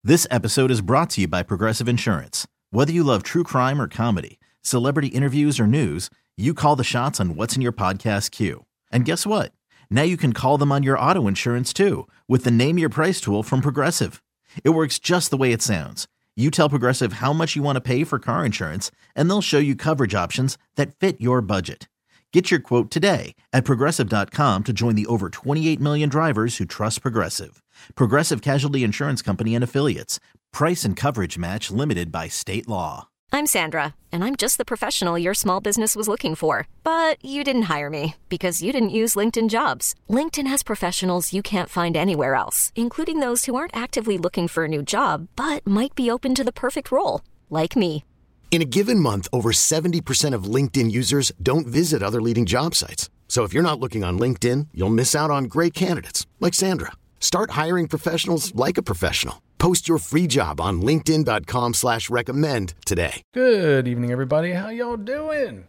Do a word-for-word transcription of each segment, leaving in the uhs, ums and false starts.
This episode is brought to you by Progressive Insurance. Whether you love true crime or comedy, celebrity interviews or news, you call the shots on what's in your podcast queue. And guess what? Now you can call them on your auto insurance too with the Name Your Price tool from Progressive. It works just the way it sounds. You tell Progressive how much you want to pay for car insurance, and they'll show you coverage options that fit your budget. Get your quote today at progressive dot com to join the over twenty-eight million drivers who trust Progressive. Progressive Casualty Insurance Company and Affiliates. Price and coverage match limited by state law. I'm Sandra, and I'm just the professional your small business was looking for. But you didn't hire me because you didn't use LinkedIn Jobs. LinkedIn has professionals you can't find anywhere else, including those who aren't actively looking for a new job, but might be open to the perfect role, like me. In a given month, over seventy percent of LinkedIn users don't visit other leading job sites. So if you're not looking on LinkedIn, you'll miss out on great candidates like Sandra. Start hiring professionals like a professional. Post your free job on linkedin dot com slash recommend today. Good evening, everybody. How y'all doing?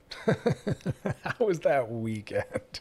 How was that weekend?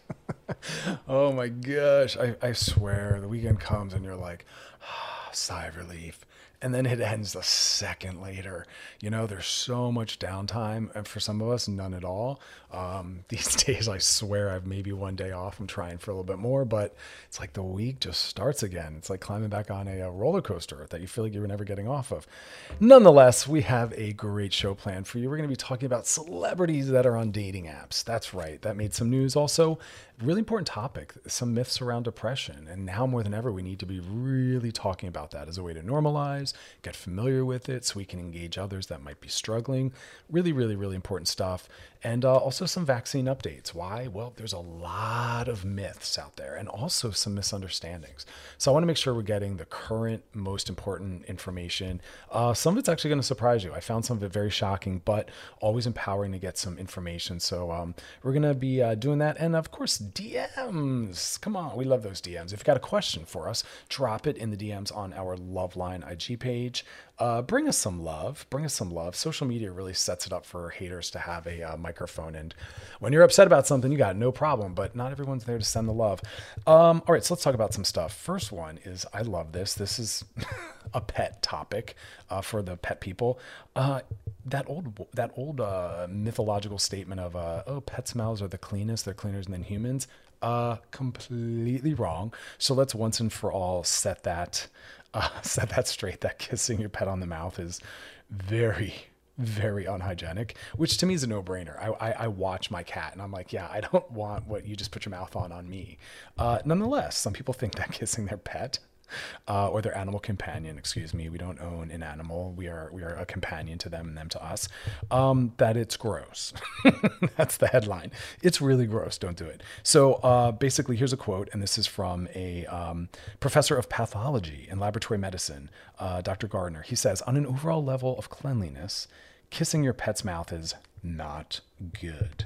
Oh my gosh. I, I swear the weekend comes and you're like, ah, sigh of relief. And then it ends a second later. You know, there's so much downtime, and for some of us, none at all. Um, these days, I swear I've maybe one day off. I'm trying for a little bit more, but it's like the week just starts again. It's like climbing back on a, a roller coaster that you feel like you were never getting off of. Nonetheless, we have a great show planned for you. We're going to be talking about celebrities that are on dating apps. That's right. That made some news. Also, really important topic, some myths around depression. And now more than ever, we need to be really talking about that as a way to normalize, get familiar with it so we can engage others that might be struggling. Really, really, really important stuff. And uh, also some vaccine updates. Why? Well, there's a lot of myths out there and also some misunderstandings. So I want to make sure we're getting the current, most important information. Uh, some of it's actually going to surprise you. I found some of it very shocking, but always empowering to get some information. So um, we're going to be uh, doing that. And of course, D Ms. Come on. We love those D Ms. If you've got a question for us, drop it in the D Ms on our Loveline I G page. Uh, bring us some love. Bring us some love. Social media really sets it up for haters to have a uh, microphone. And when you're upset about something, you got no problem, but not everyone's there to send the love. Um, all right, so let's talk about some stuff. First one is, I love this. This is a pet topic uh, for the pet people. Uh, that old that old uh, mythological statement of, uh, oh, pet smells are the cleanest. They're cleaner than humans. Uh, completely wrong. So let's once and for all set that uh, set that straight. That kissing your pet on the mouth is very, very unhygienic, which to me is a no-brainer. I, I, I watch my cat and I'm like, yeah, I don't want what you just put your mouth on on me. Uh, nonetheless, some people think that kissing their pet Uh, or their animal companion, excuse me. We don't own an animal. We are we are a companion to them and them to us. Um, that it's gross. That's the headline. It's really gross. Don't do it. So uh, basically, here's a quote, and this is from a um, professor of pathology and laboratory medicine, uh, Doctor Gardner. He says, on an overall level of cleanliness, kissing your pet's mouth is not good.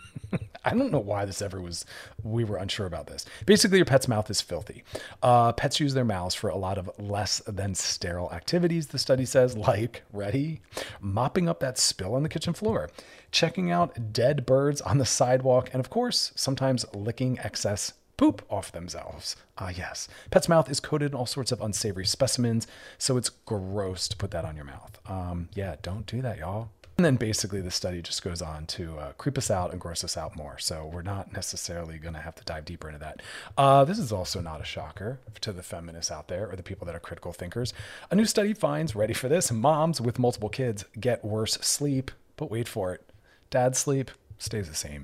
I don't know why this ever was, we were unsure about this. Basically, your pet's mouth is filthy. Uh, pets use their mouths for a lot of less than sterile activities, the study says, like, ready, mopping up that spill on the kitchen floor, checking out dead birds on the sidewalk, and of course, sometimes licking excess poop off themselves. Ah, yes. Pet's mouth is coated in all sorts of unsavory specimens, so it's gross to put that on your mouth. Um, yeah, don't do that, y'all. And then basically the study just goes on to uh, creep us out and gross us out more. So we're not necessarily going to have to dive deeper into that. Uh, this is also not a shocker to the feminists out there or the people that are critical thinkers. A new study finds, ready for this, moms with multiple kids get worse sleep. But wait for it. Dad's sleep stays the same.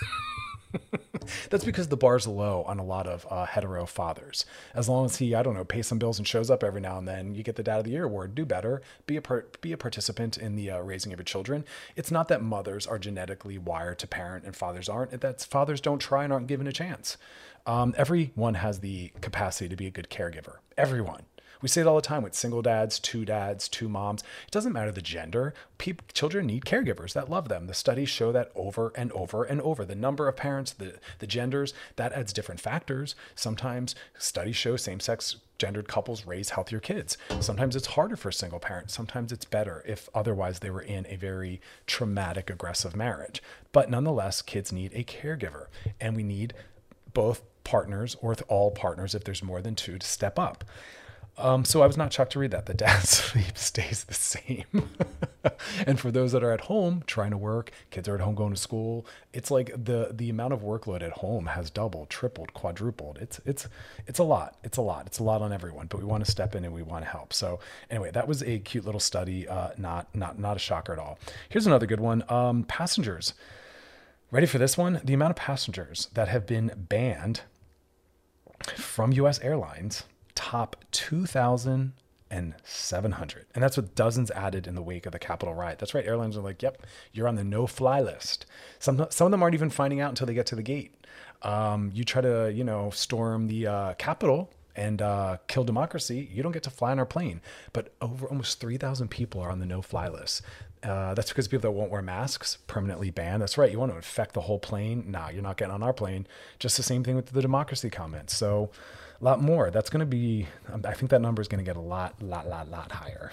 That's because the bar's low on a lot of uh, hetero fathers. As long as he, I don't know, pays some bills and shows up every now and then, you get the Dad of the Year award. Do better. Be a per- be a participant in the uh, raising of your children. It's not that mothers are genetically wired to parent and fathers aren't. That's fathers don't try and aren't given a chance. Um, everyone has the capacity to be a good caregiver. Everyone. We say it all the time with single dads, two dads, two moms. It doesn't matter the gender. People, children need caregivers that love them. The studies show that over and over and over. The number of parents, the, the genders, that adds different factors. Sometimes studies show same-sex gendered couples raise healthier kids. Sometimes it's harder for a single parent. Sometimes it's better if otherwise they were in a very traumatic, aggressive marriage. But nonetheless, kids need a caregiver. And we need both partners or all partners, if there's more than two, to step up. Um, so I was not shocked to read that. The dad's sleep stays the same. And for those that are at home trying to work, kids are at home going to school, it's like the the amount of workload at home has doubled, tripled, quadrupled. It's it's it's a lot. It's a lot. It's a lot on everyone, but we want to step in and we want to help. So anyway, that was a cute little study. Uh, not not not a shocker at all. Here's another good one. Um, passengers. Ready for this one? The amount of passengers that have been banned from U S airlines top two thousand seven hundred. And that's with dozens added in the wake of the Capitol riot. That's right. Airlines are like, yep, you're on the no-fly list. Some, some of them aren't even finding out until they get to the gate. Um, you try to, you know, storm the uh, Capitol and uh, kill democracy, you don't get to fly on our plane. But over almost three thousand people are on the no-fly list. Uh, that's because people that won't wear masks permanently banned. That's right. You want to infect the whole plane? Nah, you're not getting on our plane. Just the same thing with the democracy comments. So a lot more. That's going to be, I think that number is going to get a lot, lot, lot, lot higher.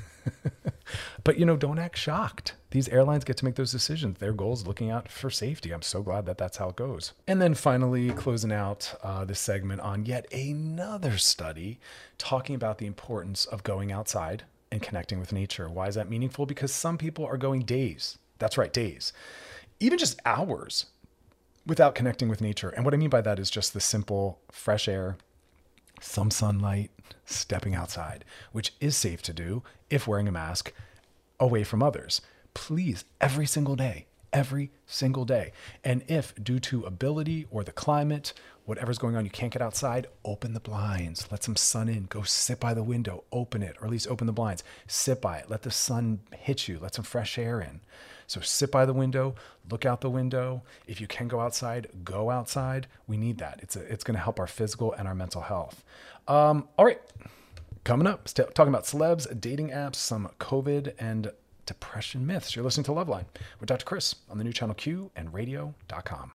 But, you know, don't act shocked. These airlines get to make those decisions. Their goal is looking out for safety. I'm so glad that that's how it goes. And then finally, closing out uh, this segment on yet another study talking about the importance of going outside and connecting with nature. Why is that meaningful? Because some people are going days. That's right, days. Even just hours without connecting with nature. And what I mean by that is just the simple fresh air, some sunlight, stepping outside, which is safe to do if wearing a mask away from others. Please, every single day, every single day. And if due to ability or the climate, whatever's going on, you can't get outside, open the blinds, let some sun in, go sit by the window, open it, or at least open the blinds, sit by it, let the sun hit you, let some fresh air in. So sit by the window, look out the window. If you can go outside, go outside. We need that. It's a, it's going to help our physical and our mental health. Um, all right, coming up, st- talking about celebs, dating apps, some COVID and depression myths. You're listening to Loveline with Doctor Chris on the new channel Q and radio dot com.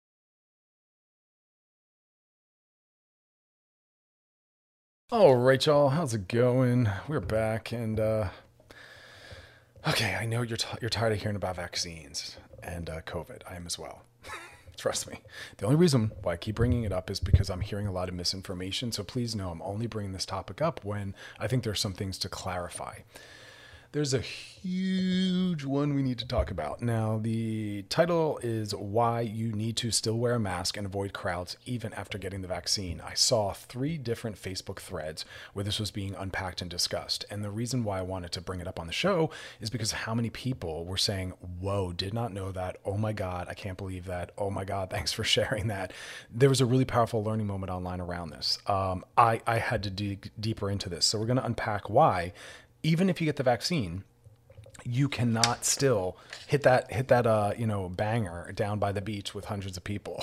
All right, y'all. How's it going? We're back, and uh, okay, I know you're t- you're tired of hearing about vaccines and uh, COVID. I am as well. Trust me. The only reason why I keep bringing it up is because I'm hearing a lot of misinformation. So please know I'm only bringing this topic up when I think there's some things to clarify. There's a huge one we need to talk about. Now, the title is Why You Need to Still Wear a Mask and Avoid Crowds Even After Getting the Vaccine. I saw three different Facebook threads where this was being unpacked and discussed. And the reason why I wanted to bring it up on the show is because how many people were saying, whoa, did not know that. Oh my God, I can't believe that. Oh my God, thanks for sharing that. There was a really powerful learning moment online around this. Um, I, I had to dig deeper into this. So we're going to unpack why, even if you get the vaccine, you cannot still hit that hit that uh, you know banger down by the beach with hundreds of people.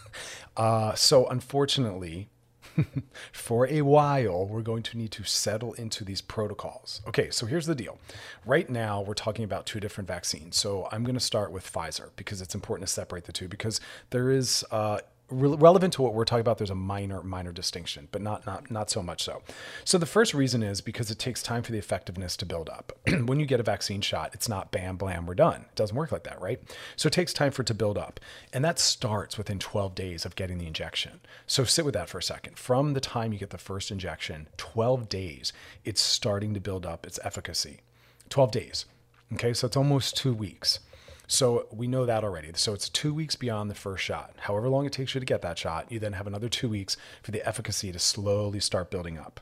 uh, so unfortunately, for a while, we're going to need to settle into these protocols. Okay, so here's the deal. Right now, we're talking about two different vaccines. So I'm going to start with Pfizer because it's important to separate the two because there is uh, relevant to what we're talking about, there's a minor, minor distinction, but not, not, not so much so. So the first reason is because it takes time for the effectiveness to build up. When you get a vaccine shot, it's not bam, blam, we're done. It doesn't work like that, right? So it takes time for it to build up. And that starts within twelve days of getting the injection. So sit with that for a second. From the time you get the first injection, twelve days, it's starting to build up its efficacy. twelve days. Okay, so it's almost two weeks. So we know that already. So it's two weeks beyond the first shot. However long it takes you to get that shot, you then have another two weeks for the efficacy to slowly start building up.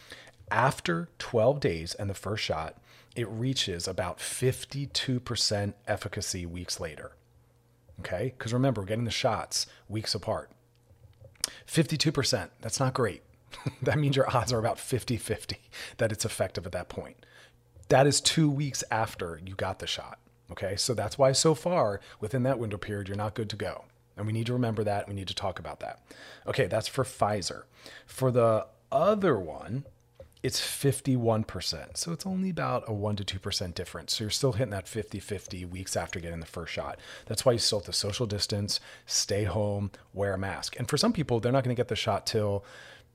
After twelve days and the first shot, it reaches about fifty-two percent efficacy weeks later. Okay? Because remember, we're getting the shots weeks apart. fifty-two percent, that's not great. That means your odds are about fifty-fifty that it's effective at that point. That is two weeks after you got the shot. Okay, so that's why so far within that window period, you're not good to go. And we need to remember that. We need to talk about that. Okay, that's for Pfizer. For the other one, it's fifty-one percent. So it's only about a one to two percent difference. So you're still hitting that fifty-fifty weeks after getting the first shot. That's why you still have to social distance, stay home, wear a mask. And for some people, they're not going to get the shot till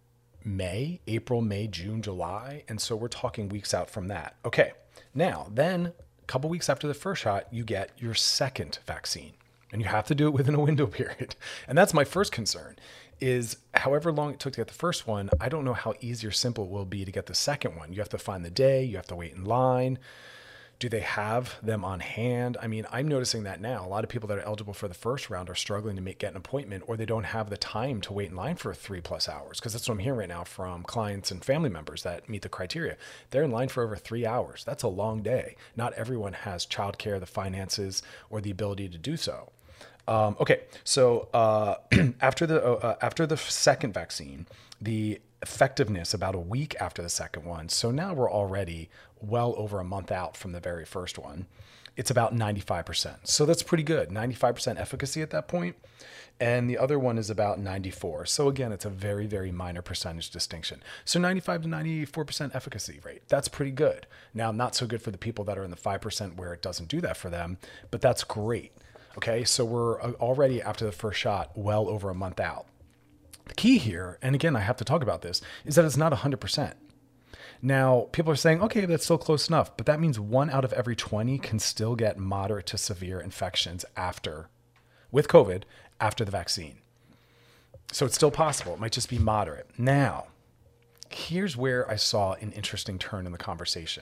May, April, May, June, July. And so we're talking weeks out from that. Okay, now then, couple weeks after the first shot, you get your second vaccine. And you have to do it within a window period. And that's my first concern is however long it took to get the first one, I don't know how easy or simple it will be to get the second one. You have to find the day, you have to wait in line. Do they have them on hand? I mean, I'm noticing that now. A lot of people that are eligible for the first round are struggling to make get an appointment, or they don't have the time to wait in line for three plus hours. Because that's what I'm hearing right now from clients and family members that meet the criteria. They're in line for over three hours. That's a long day. Not everyone has childcare, the finances, or the ability to do so. Um, okay, so uh, after the uh, after the second vaccine, the effectiveness about a week after the second one. So now we're already well over a month out from the very first one. It's about ninety-five percent. So that's pretty good. ninety-five percent efficacy at that point. And the other one is about ninety-four. So again, it's a very, very minor percentage distinction. So ninety-five to ninety-four percent efficacy rate. That's pretty good. Now, not so good for the people that are in the five percent where it doesn't do that for them, but that's great. Okay, so we're already after the first shot, well over a month out. The key here, and again, I have to talk about this, is that it's not one hundred percent. Now, people are saying, okay, that's still close enough, but that means one out of every twenty can still get moderate to severe infections after, with COVID, after the vaccine. So it's still possible. It might just be moderate. Now, here's where I saw an interesting turn in the conversation.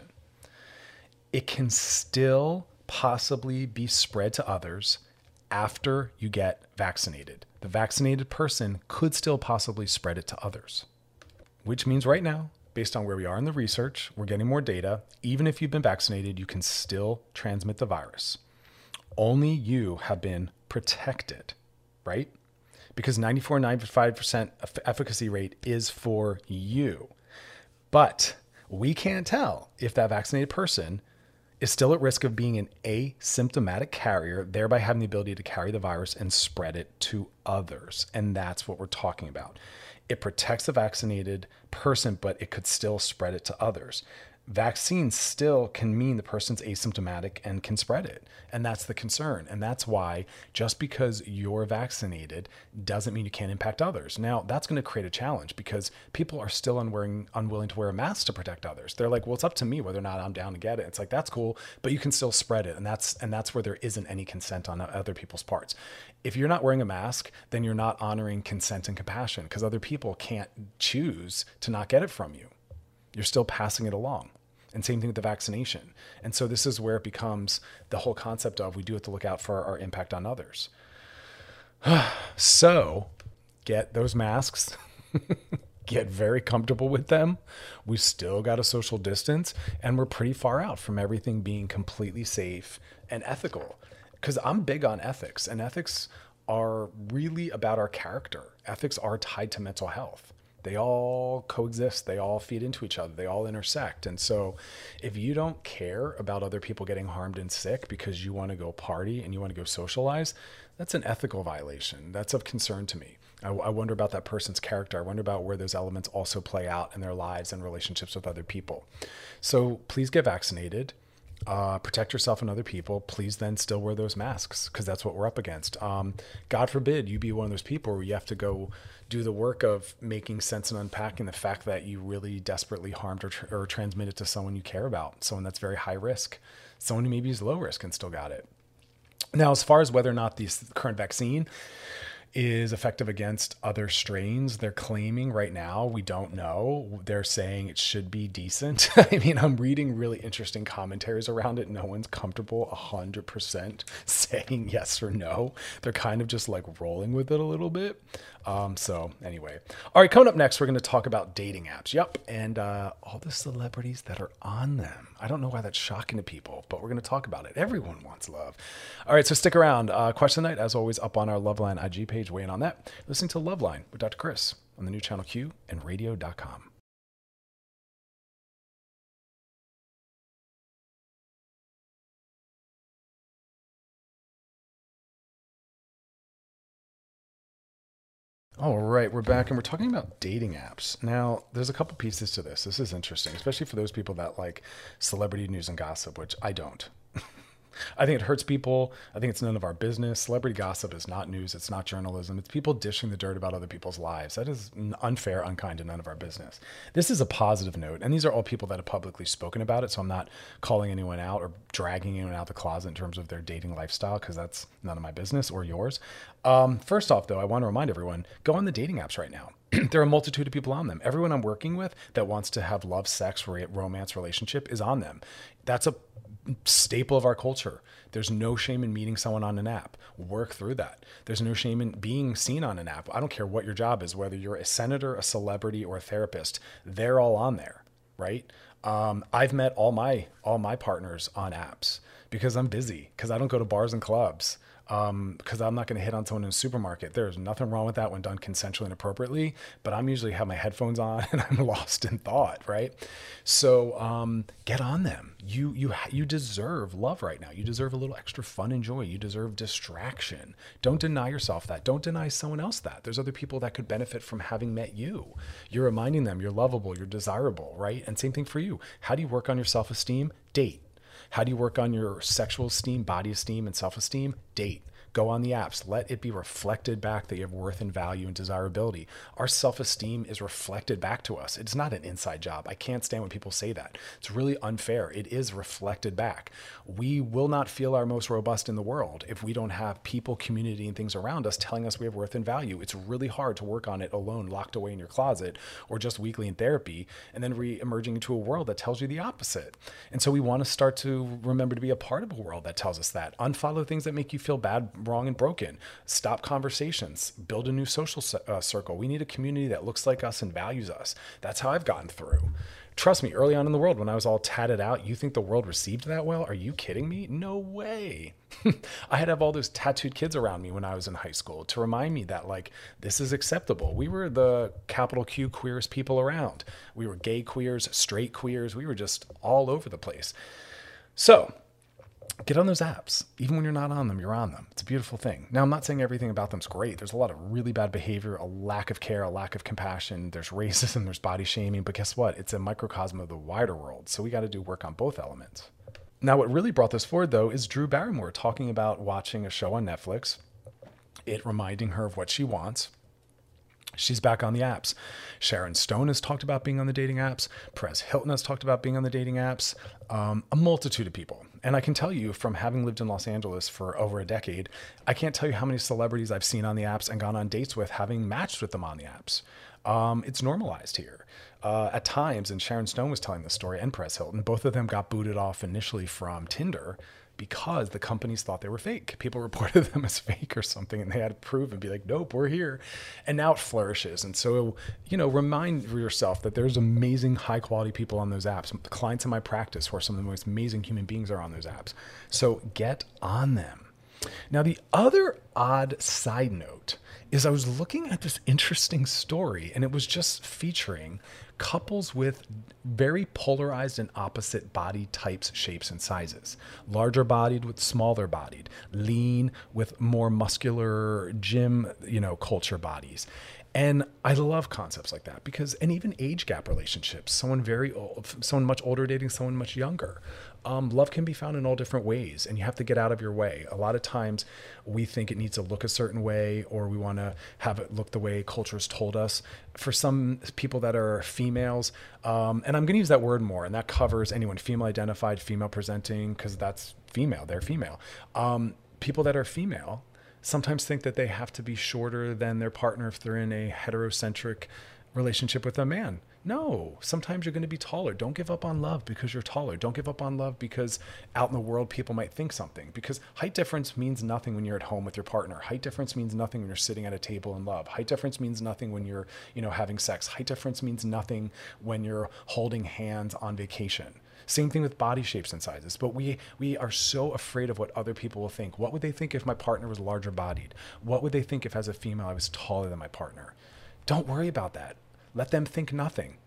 It can still possibly be spread to others after you get vaccinated. The vaccinated person could still possibly spread it to others, which means right now, based on where we are in the research, we're getting more data. Even if you've been vaccinated, you can still transmit the virus. Only you have been protected, right? Because ninety-four, ninety-five percent efficacy rate is for you. But we can't tell if that vaccinated person is still at risk of being an asymptomatic carrier, thereby having the ability to carry the virus and spread it to others. And that's what we're talking about. It protects the vaccinated person, but it could still spread it to others. Vaccines still can mean the person's asymptomatic and can spread it. And that's the concern. And that's why just because you're vaccinated doesn't mean you can't impact others. Now, that's going to create a challenge because people are still unwearing, unwilling to wear a mask to protect others. They're like, well, it's up to me whether or not I'm down to get it. It's like, that's cool, but you can still spread it. And that's, and that's where there isn't any consent on other people's parts. If you're not wearing a mask, then you're not honoring consent and compassion because other people can't choose to not get it from you. You're still passing it along. And same thing with the vaccination. And so this is where it becomes the whole concept of we do have to look out for our impact on others. So get those masks, get very comfortable with them. We still got a social distance and we're pretty far out from everything being completely safe and ethical. Because I'm big on ethics, and ethics are really about our character. Ethics are tied to mental health. They all coexist. They all feed into each other. They all intersect. And so if you don't care about other people getting harmed and sick because you want to go party and you want to go socialize, that's an ethical violation. That's of concern to me. I, I wonder about that person's character. I wonder about where those elements also play out in their lives and relationships with other people. So please get vaccinated. Uh, protect yourself and other people. Please then still wear those masks because that's what we're up against. Um, God forbid you be one of those people where you have to go do the work of making sense and unpacking the fact that you really desperately harmed or, tr- or transmitted to someone you care about, someone that's very high risk, someone who maybe is low risk and still got it. Now, as far as whether or not the current vaccine is effective against other strains, they're claiming right now, we don't know. They're saying it should be decent. I mean, I'm reading really interesting commentaries around it. No one's comfortable one hundred percent saying yes or no. They're kind of just like rolling with it a little bit. Um, so anyway, all right, coming up next, we're going to talk about dating apps. Yep. And uh, all the celebrities that are on them. I don't know why that's shocking to people, but we're going to talk about it. Everyone wants love. All right, so stick around. Uh, question night, as always, up on our Loveline I G page. Weighing on that. Listening to Loveline with Doctor Chris on the new channel Q and radio dot com. All right, we're back and we're talking about dating apps. Now, there's a couple pieces to this. This is interesting, especially for those people that like celebrity news and gossip, which I don't. I think it hurts people. I think it's none of our business. Celebrity gossip is not news. It's not journalism. It's people dishing the dirt about other people's lives. That is unfair, unkind, and none of our business. This is a positive note. And these are all people that have publicly spoken about it. So I'm not calling anyone out or dragging anyone out of the closet in terms of their dating lifestyle, because that's none of my business or yours. Um, first off, though, I want to remind everyone, go on the dating apps right now. There are a multitude of people on them. Everyone I'm working with that wants to have love, sex, romance, relationship is on them. That's a staple of our culture. There's no shame in meeting someone on an app. Work through that. There's no shame in being seen on an app. I don't care what your job is, whether you're a senator, a celebrity, or a therapist, they're all on there, right? Um, I've met all my all my partners on apps because I'm busy, because I don't go to bars and clubs. Um, because I'm not going to hit on someone in a supermarket. There's nothing wrong with that when done consensually and appropriately, but I'm usually have my headphones on and I'm lost in thought, right? So um, get on them. You you you deserve love right now. You deserve a little extra fun and joy. You deserve distraction. Don't deny yourself that. Don't deny someone else that. There's other people that could benefit from having met you. You're reminding them you're lovable, you're desirable, right? And same thing for you. How do you work on your self-esteem? Date. How do you work on your sexual esteem, body esteem, and self-esteem? Date. Go on the apps. Let it be reflected back that you have worth and value and desirability. Our self-esteem is reflected back to us. It's not an inside job. I can't stand when people say that. It's really unfair. It is reflected back. We will not feel our most robust in the world if we don't have people, community, and things around us telling us we have worth and value. It's really hard to work on it alone, locked away in your closet, or just weekly in therapy, and then re-emerging into a world that tells you the opposite. And so we want to start to remember to be a part of a world that tells us that. Unfollow things that make you feel bad, wrong, and broken. Stop conversations. Build a new social uh, circle. We need a community that looks like us and values us. That's how I've gotten through. Trust me, early on in the world, when I was all tatted out, you think the world received that well? Are you kidding me? No way. I had to have all those tattooed kids around me when I was in high school to remind me that, like, this is acceptable. We were the capital Q queerest people around. We were gay queers, straight queers. We were just all over the place. So get on those apps. Even when you're not on them, you're on them. It's a beautiful thing. Now, I'm not saying everything about them's great. There's a lot of really bad behavior, a lack of care, a lack of compassion. There's racism, there's body shaming. But guess what? It's a microcosm of the wider world. So we got to do work on both elements. Now, what really brought this forward, though, is Drew Barrymore talking about watching a show on Netflix, it reminding her of what she wants. She's back on the apps. Sharon Stone has talked about being on the dating apps. Perez Hilton has talked about being on the dating apps. Um, a multitude of people. And I can tell you, from having lived in Los Angeles for over a decade, I can't tell you how many celebrities I've seen on the apps and gone on dates with, having matched with them on the apps. Um, it's normalized here. Uh, at times, and Sharon Stone was telling this story, and Perez Hilton, both of them got booted off initially from Tinder because the companies thought they were fake. People reported them as fake or something, and they had to prove and be like, nope, we're here. And now it flourishes. And so, you know, remind yourself that there's amazing, high quality people on those apps. The clients in my practice who are some of the most amazing human beings are on those apps. So get on them. Now, the other odd side note is I was looking at this interesting story, and it was just featuring couples with very polarized and opposite body types, shapes, and sizes. Larger bodied with smaller bodied, lean with more muscular gym, you know, culture bodies. And I love concepts like that because, and even age gap relationships, someone very old, someone much older dating someone much younger. Um, love can be found in all different ways, and you have to get out of your way. A lot of times we think it needs to look a certain way, or we want to have it look the way culture's told us. For some people that are females, um, and I'm going to use that word more, and that covers anyone female identified, female presenting, because that's female, they're female. Um, people that are female sometimes think that they have to be shorter than their partner if they're in a heterocentric relationship with a man. No, sometimes you're going to be taller. Don't give up on love because you're taller. Don't give up on love because out in the world people might think something, because height difference means nothing when you're at home with your partner. Height difference means nothing when you're sitting at a table in love. Height difference means nothing when you're, you know, having sex. Height difference means nothing when you're holding hands on vacation. Same thing with body shapes and sizes. But we we are so afraid of what other people will think. What would they think if my partner was larger bodied? What would they think if as a female I was taller than my partner? Don't worry about that. Let them think nothing.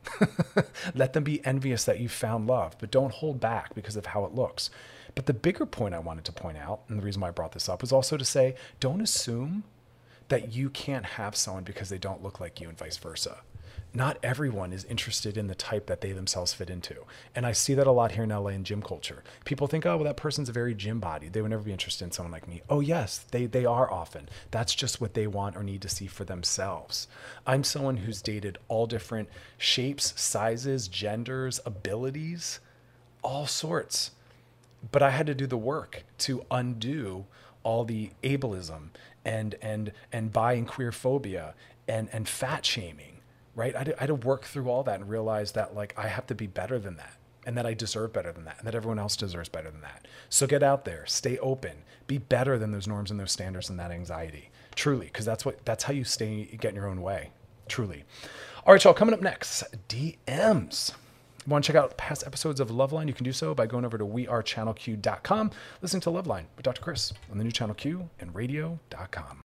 Let them be envious that you found love, but don't hold back because of how it looks. But the bigger point I wanted to point out, and the reason why I brought this up, was also to say, don't assume that you can't have someone because they don't look like you and vice versa. not everyone is interested in the type that they themselves fit into. And I see that a lot here in L A in gym culture. People think, oh, well, that person's a very gym body. They would never be interested in someone like me. Oh, yes, they, they are often. That's just what they want or need to see for themselves. I'm someone who's dated all different shapes, sizes, genders, abilities, all sorts. But I had to do the work to undo all the ableism and and and bi and queer phobia and and fat shaming. Right? I had, to, I had to work through all that and realize that like I have to be better than that, and that I deserve better than that, and that everyone else deserves better than that. So get out there, stay open, be better than those norms and those standards and that anxiety. Truly, because that's what that's how you stay get in your own way. Truly. All right, y'all. Coming up next, D Ms. Want to check out past episodes of Loveline? You can do so by going over to we are channel q dot com, listening to Loveline with Doctor Chris on the new Channel Q and radio dot com.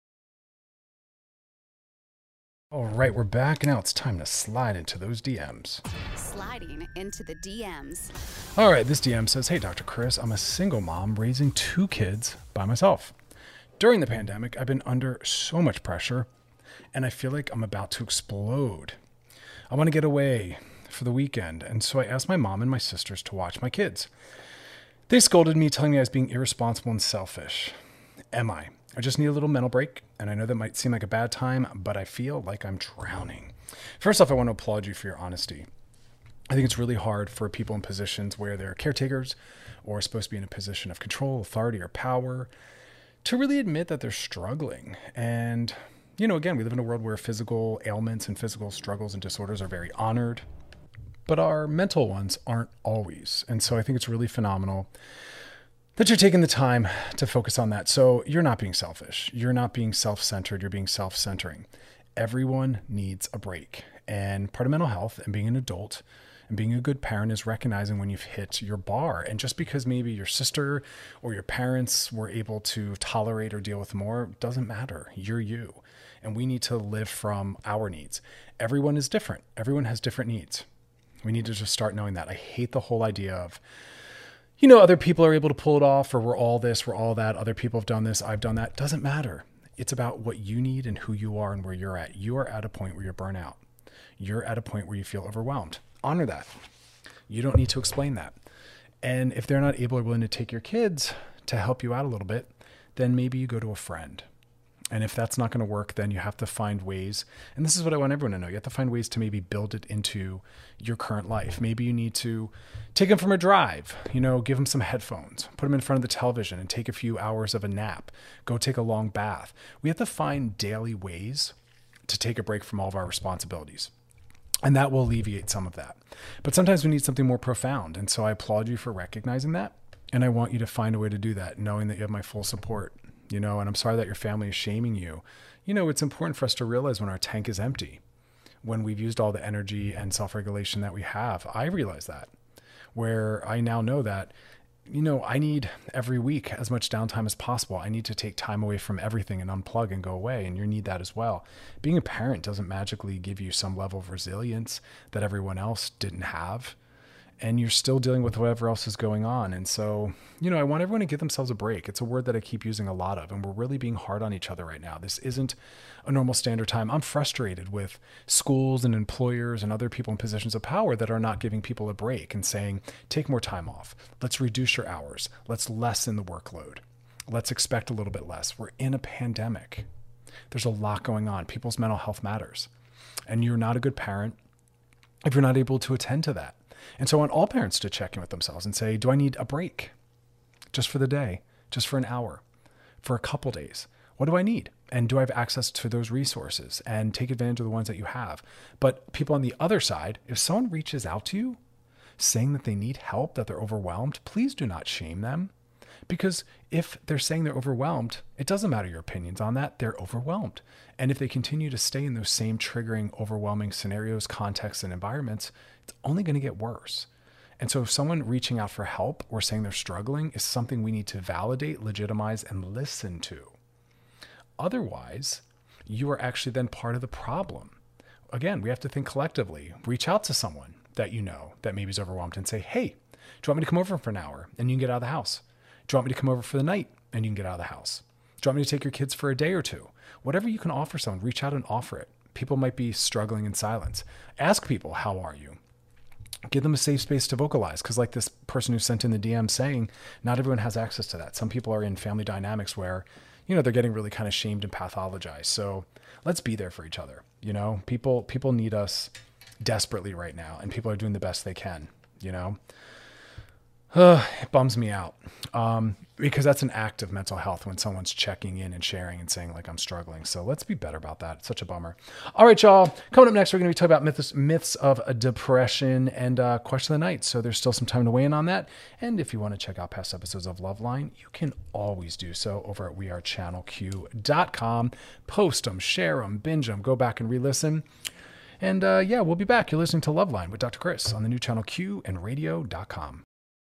All right, we're back. Now it's time to slide into those D Ms. Sliding into the D Ms. All right, this D M says, hey, Doctor Chris, I'm a single mom raising two kids by myself. During the pandemic, I've been under so much pressure, and I feel like I'm about to explode. I want to get away for the weekend, and so I asked my mom and my sisters to watch my kids. They scolded me, telling me I was being irresponsible and selfish. Am I? I just need a little mental break, and I know that might seem like a bad time, but I feel like I'm drowning. First off, I want to applaud you for your honesty. I think it's really hard for people in positions where they're caretakers or are supposed to be in a position of control, authority, or power to really admit that they're struggling. And, you know, again, we live in a world where physical ailments and physical struggles and disorders are very honored, but our mental ones aren't always. And so I think it's really phenomenal that you're taking the time to focus on that. So you're not being selfish. You're not being self-centered. You're being self-centering. Everyone needs a break. And part of mental health and being an adult and being a good parent is recognizing when you've hit your bar. And just because maybe your sister or your parents were able to tolerate or deal with more doesn't matter. You're you. And we need to live from our needs. Everyone is different. Everyone has different needs. We need to just start knowing that. I hate the whole idea of, you know, other people are able to pull it off, or we're all this, we're all that. Other people have done this, I've done that. Doesn't matter. It's about what you need and who you are and where you're at. You are at a point where you're burnt out. You're at a point where you feel overwhelmed. Honor that. You don't need to explain that. And if they're not able or willing to take your kids to help you out a little bit, then maybe you go to a friend. And if that's not going to work, then you have to find ways. And this is what I want everyone to know. You have to find ways to maybe build it into your current life. Maybe you need to take them from a drive, you know, give them some headphones, put them in front of the television and take a few hours of a nap, go take a long bath. We have to find daily ways to take a break from all of our responsibilities. And that will alleviate some of that. But sometimes we need something more profound. And so I applaud you for recognizing that. And I want you to find a way to do that, knowing that you have my full support. You know, and I'm sorry that your family is shaming you. You know, it's important for us to realize when our tank is empty, when we've used all the energy and self-regulation that we have. I realize that, where I now know that, you know, I need every week as much downtime as possible. I need to take time away from everything and unplug and go away. And you need that as well. Being a parent doesn't magically give you some level of resilience that everyone else didn't have. And you're still dealing with whatever else is going on. And so, you know, I want everyone to give themselves a break. It's a word that I keep using a lot of, and we're really being hard on each other right now. This isn't a normal standard time. I'm frustrated with schools and employers and other people in positions of power that are not giving people a break and saying, take more time off. Let's reduce your hours. Let's lessen the workload. Let's expect a little bit less. We're in a pandemic. There's a lot going on. People's mental health matters. And you're not a good parent if you're not able to attend to that. And so I want all parents to check in with themselves and say, do I need a break just for the day, just for an hour, for a couple days? What do I need? And do I have access to those resources? And take advantage of the ones that you have. But people on the other side, if someone reaches out to you saying that they need help, that they're overwhelmed, please do not shame them. Because if they're saying they're overwhelmed, it doesn't matter your opinions on that. They're overwhelmed. And if they continue to stay in those same triggering, overwhelming scenarios, contexts, and environments, it's only going to get worse. And so if someone reaching out for help or saying they're struggling is something we need to validate, legitimize, and listen to. Otherwise, you are actually then part of the problem. Again, we have to think collectively. Reach out to someone that you know that maybe is overwhelmed and say, hey, do you want me to come over for an hour and you can get out of the house? Do you want me to come over for the night and you can get out of the house? Do you want me to take your kids for a day or two? Whatever you can offer someone, reach out and offer it. People might be struggling in silence. Ask people, how are you? Give them a safe space to vocalize. Because like this person who sent in the D M saying, not everyone has access to that. Some people are in family dynamics where, you know, they're getting really kind of shamed and pathologized. So let's be there for each other. You know, people, people need us desperately right now, and people are doing the best they can, you know. Uh, it bums me out um, because that's an act of mental health when someone's checking in and sharing and saying like, I'm struggling. So let's be better about that. It's such a bummer. All right, y'all. Coming up next, we're going to be talking about myths, myths of depression and uh, question of the night. So there's still some time to weigh in on that. And if you want to check out past episodes of Loveline, you can always do so over at we are channel q dot com. Post them, share them, binge them, go back and re-listen. And uh, yeah, we'll be back. You're listening to Loveline with Doctor Chris on the new channel Q and radio dot com.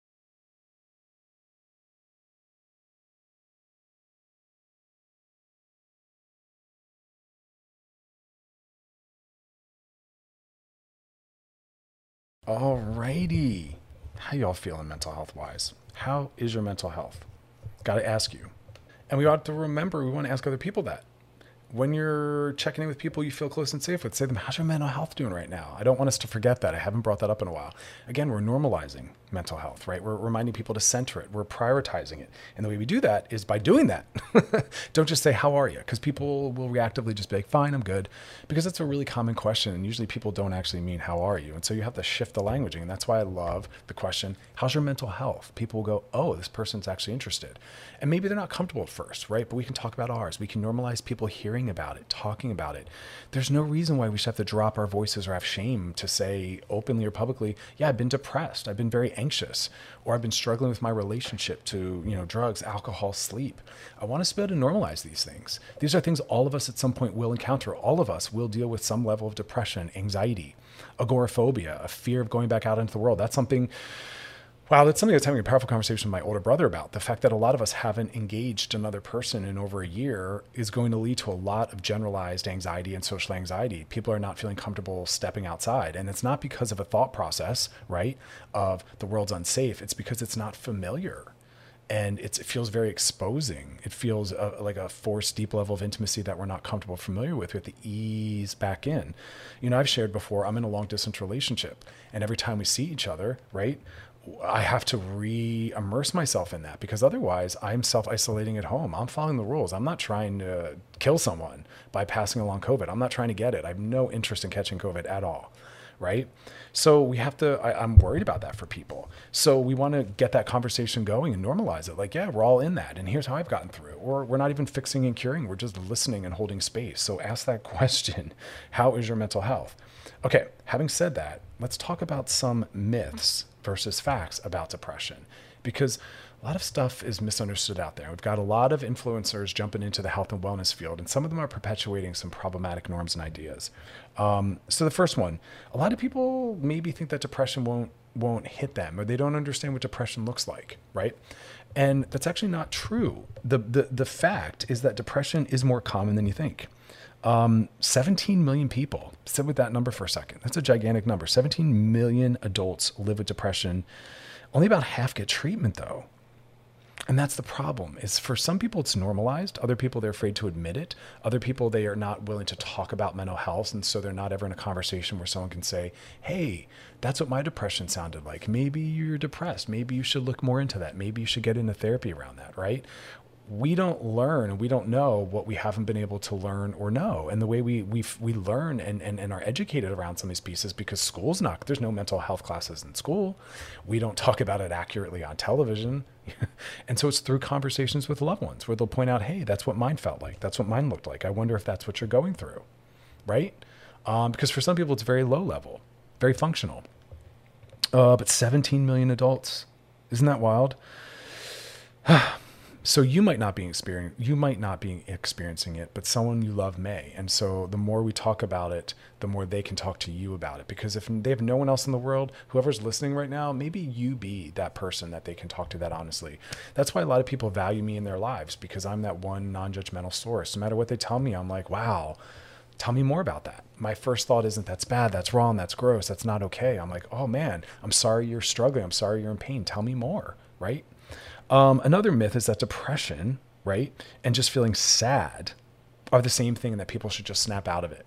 Alrighty. How y'all feeling mental health wise? How is your mental health? Got to ask you. And we ought to remember, we want to ask other people that. When you're checking in with people you feel close and safe with, say to them, how's your mental health doing right now? I don't want us to forget that. I haven't brought that up in a while. Again, we're normalizing mental health, right? We're reminding people to center it. We're prioritizing it. And the way we do that is by doing that. Don't just say, how are you? Because people will reactively just be like, fine, I'm good. Because that's a really common question. And usually people don't actually mean, how are you? And so you have to shift the languaging. And that's why I love the question, how's your mental health? People will go, oh, this person's actually interested. And maybe they're not comfortable at first, right? But we can talk about ours. We can normalize people hearing about it, talking about it. There's no reason why we should have to drop our voices or have shame to say openly or publicly, yeah, I've been depressed. I've been very anxious, or I've been struggling with my relationship to, you know, drugs, alcohol, sleep. I want us to be able to normalize these things. These are things all of us at some point will encounter. All of us will deal with some level of depression, anxiety, agoraphobia, a fear of going back out into the world. That's something Wow, that's something I was having a powerful conversation with my older brother about. The fact that a lot of us haven't engaged another person in over a year is going to lead to a lot of generalized anxiety and social anxiety. People are not feeling comfortable stepping outside. And it's not because of a thought process, right, of the world's unsafe. It's because it's not familiar. And it's, it feels very exposing. It feels uh, like a forced deep level of intimacy that we're not comfortable, familiar with. We have to ease back in. You know, I've shared before, I'm in a long distance relationship. And every time we see each other, right, I have to re-immerse myself in that, because otherwise I'm self-isolating at home. I'm following the rules. I'm not trying to kill someone by passing along COVID. I'm not trying to get it. I have no interest in catching COVID at all, right? So we have to, I, I'm worried about that for people. So we want to get that conversation going and normalize it. Like, yeah, we're all in that. And here's how I've gotten through it. Or we're not even fixing and curing. We're just listening and holding space. So ask that question. How is your mental health? Okay, having said that, let's talk about some myths versus facts about depression, because a lot of stuff is misunderstood out there. We've got a lot of influencers jumping into the health and wellness field, and some of them are perpetuating some problematic norms and ideas. Um, so the first one, a lot of people maybe think that depression won't won't hit them, or they don't understand what depression looks like, right? And that's actually not true. The the the fact is that depression is more common than you think. Um, seventeen million people, sit with that number for a second. That's a gigantic number. seventeen million adults live with depression. Only about half get treatment though. And that's the problem, is for some people it's normalized. Other people, they're afraid to admit it. Other people, they are not willing to talk about mental health. And so they're not ever in a conversation where someone can say, hey, that's what my depression sounded like. Maybe you're depressed. Maybe you should look more into that. Maybe you should get into therapy around that, right? We don't learn and we don't know what we haven't been able to learn or know. And the way we we we learn and, and, and are educated around some of these pieces, because school's not, there's no mental health classes in school. We don't talk about it accurately on television. And so it's through conversations with loved ones where they'll point out, hey, that's what mine felt like. That's what mine looked like. I wonder if that's what you're going through, right? Um, because for some people it's very low level, very functional. Uh, but seventeen million adults, isn't that wild? So you might not be experiencing, you might not be experiencing it, but someone you love may. And so the more we talk about it, the more they can talk to you about it. Because if they have no one else in the world, whoever's listening right now, maybe you be that person that they can talk to that honestly. That's why a lot of people value me in their lives, because I'm that one non-judgmental source. No matter what they tell me, I'm like, wow, tell me more about that. My first thought isn't that's bad, that's wrong, that's gross, that's not okay. I'm like, oh man, I'm sorry you're struggling. I'm sorry you're in pain. Tell me more, right? Um, another myth is that depression, right, and just feeling sad are the same thing, and that people should just snap out of it.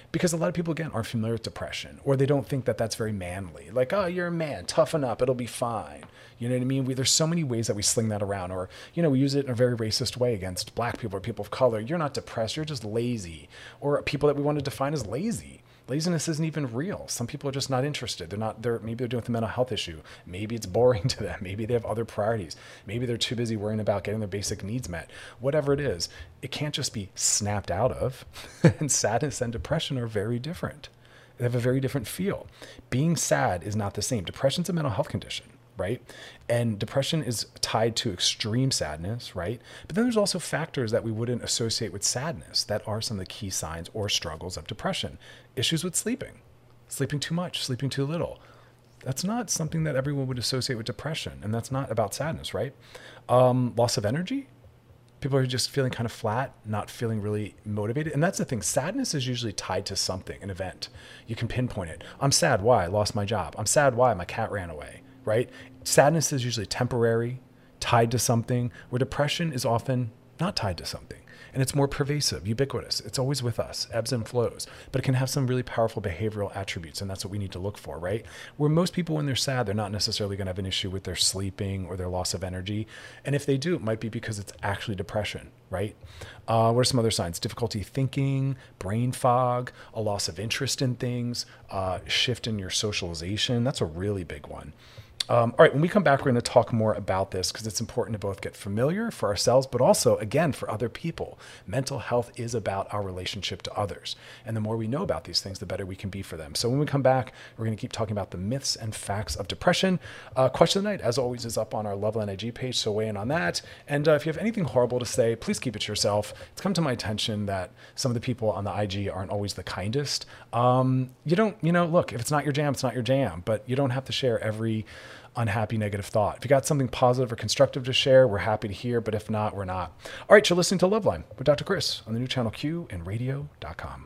Because a lot of people, again, aren't familiar with depression, or they don't think that that's very manly. Like, oh, you're a man, toughen up, it'll be fine. You know what I mean? We, there's so many ways that we sling that around, or, you know, we use it in a very racist way against black people or people of color. You're not depressed, you're just lazy. Or people that we want to define as lazy. Laziness isn't even real. Some people are just not interested. They're not, they're, maybe they're dealing with a mental health issue. Maybe it's boring to them. Maybe they have other priorities. Maybe they're too busy worrying about getting their basic needs met. Whatever it is, it can't just be snapped out of. And sadness and depression are very different. They have a very different feel. Being sad is not the same. Depression's a mental health condition, right? And depression is tied to extreme sadness, right? But then there's also factors that we wouldn't associate with sadness that are some of the key signs or struggles of depression. Issues with sleeping, sleeping too much, sleeping too little. That's not something that everyone would associate with depression. And that's not about sadness, right? Um, loss of energy. People are just feeling kind of flat, not feeling really motivated. And that's the thing. Sadness is usually tied to something, an event. You can pinpoint it. I'm sad. Why? I lost my job. I'm sad. Why? My cat ran away, right? Sadness is usually temporary, tied to something, where depression is often not tied to something. And it's more pervasive, ubiquitous. It's always with us, ebbs and flows, but it can have some really powerful behavioral attributes. And that's what we need to look for, right? Where most people, when they're sad, they're not necessarily going to have an issue with their sleeping or their loss of energy. And if they do, it might be because it's actually depression, right? Uh, what are some other signs? Difficulty thinking, brain fog, a loss of interest in things, uh, shift in your socialization. That's a really big one. Um, all right, when we come back, we're going to talk more about this because it's important to both get familiar for ourselves, but also, again, for other people. Mental health is about our relationship to others. And the more we know about these things, the better we can be for them. So when we come back, we're going to keep talking about the myths and facts of depression. Uh, question of the night, as always, is up on our Loveline I G page, so weigh in on that. And uh, if you have anything horrible to say, please keep it to yourself. It's come to my attention that some of the people on the I G aren't always the kindest. Um, you don't, you know, look, if it's not your jam, it's not your jam, but you don't have to share every unhappy, negative thought. If you got something positive or constructive to share, we're happy to hear, but if not, we're not. All right, you're listening to Loveline with Doctor Chris on the new channel Q and radio dot com.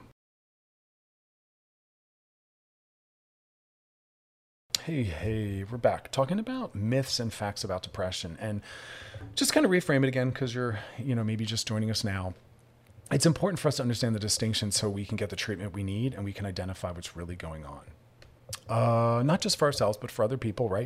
Hey, hey, we're back talking about myths and facts about depression, and just kind of reframe it again because you're, you know, maybe just joining us now. It's important for us to understand the distinction so we can get the treatment we need and we can identify what's really going on. Uh, not just for ourselves, but for other people, right?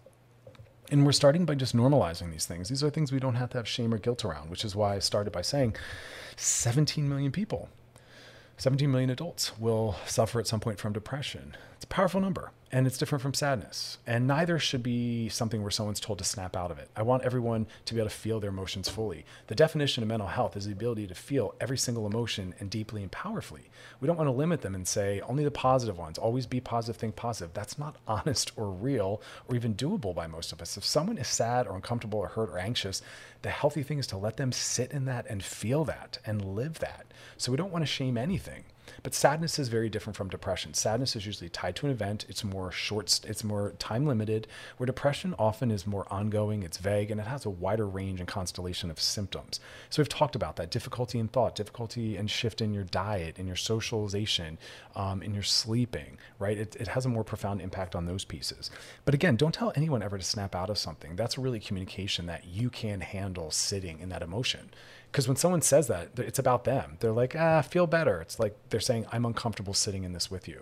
And we're starting by just normalizing these things. These are things we don't have to have shame or guilt around, which is why I started by saying seventeen million people, seventeen million adults will suffer at some point from depression. It's a powerful number, and it's different from sadness. And neither should be something where someone's told to snap out of it. I want everyone to be able to feel their emotions fully. The definition of mental health is the ability to feel every single emotion and deeply and powerfully. We don't want to limit them and say only the positive ones, always be positive, think positive. That's not honest or real or even doable by most of us. If someone is sad or uncomfortable or hurt or anxious, the healthy thing is to let them sit in that and feel that and live that. So we don't want to shame anything. But sadness is very different from depression. Sadness is usually tied to an event. It's more short, it's more time limited, where depression often is more ongoing, it's vague, and it has a wider range and constellation of symptoms. So we've talked about that. Difficulty in thought, difficulty and shift in your diet, in your socialization, um, in your sleeping, right? It, it has a more profound impact on those pieces. But again, don't tell anyone ever to snap out of something. That's really communication that you can handle sitting in that emotion. Because when someone says that, it's about them. They're like, ah, feel better. It's like they're saying, I'm uncomfortable sitting in this with you.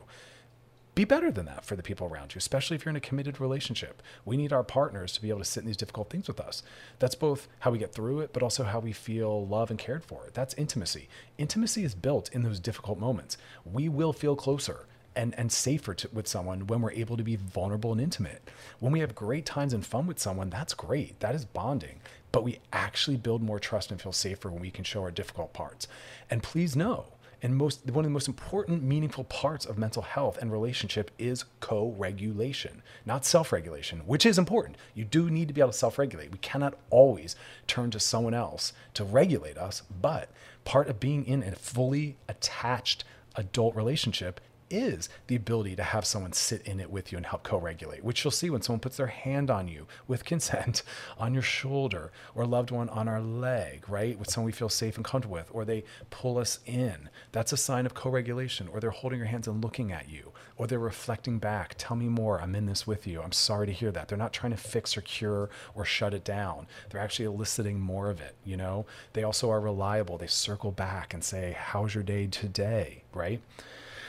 Be better than that for the people around you, especially if you're in a committed relationship. We need our partners to be able to sit in these difficult things with us. That's both how we get through it, but also how we feel loved and cared for. That's intimacy. Intimacy is built in those difficult moments. We will feel closer and, and safer to, with someone when we're able to be vulnerable and intimate. When we have great times and fun with someone, that's great. That is bonding. But we actually build more trust and feel safer when we can show our difficult parts. And please know, and most one of the most important, meaningful parts of mental health and relationship is co-regulation, not self-regulation, which is important. You do need to be able to self-regulate. We cannot always turn to someone else to regulate us, but part of being in a fully attached adult relationship is the ability to have someone sit in it with you and help co-regulate, which you'll see when someone puts their hand on you with consent on your shoulder, or a loved one on our leg, right? With someone we feel safe and comfortable with, or they pull us in. That's a sign of co-regulation. Or they're holding your hands and looking at you, or they're reflecting back. Tell me more. I'm in this with you. I'm sorry to hear that. They're not trying to fix or cure or shut it down. They're actually eliciting more of it. You know, they also are reliable. They circle back and say, how's your day today? Right?